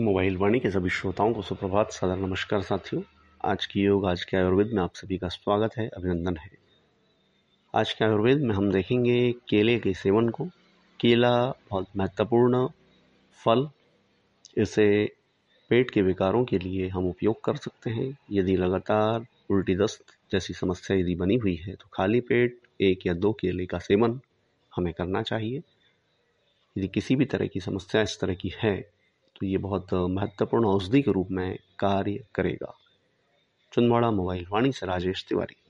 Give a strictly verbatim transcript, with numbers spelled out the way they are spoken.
Mobile वाणी के सभी श्रोताओं को सुप्रभात, सादर नमस्कार साथियों। आज की योग, आज के आयुर्वेद में आप सभी का स्वागत है, अभिनंदन है। आज के आयुर्वेद में हम देखेंगे केले के सेवन को। केला बहुत महत्वपूर्ण फल, इसे पेट के विकारों के लिए हम उपयोग कर सकते हैं। यदि लगातार उल्टी दस्त जैसी समस्या यदि बनी हुई है तो खाली पेट एक या दो केले का सेवन हमें करना चाहिए। यदि किसी भी तरह की समस्या इस तरह की है तो ये बहुत महत्वपूर्ण औषधि के रूप में कार्य करेगा। चंदवाड़ा मोबाइल वाणी से राजेश तिवारी।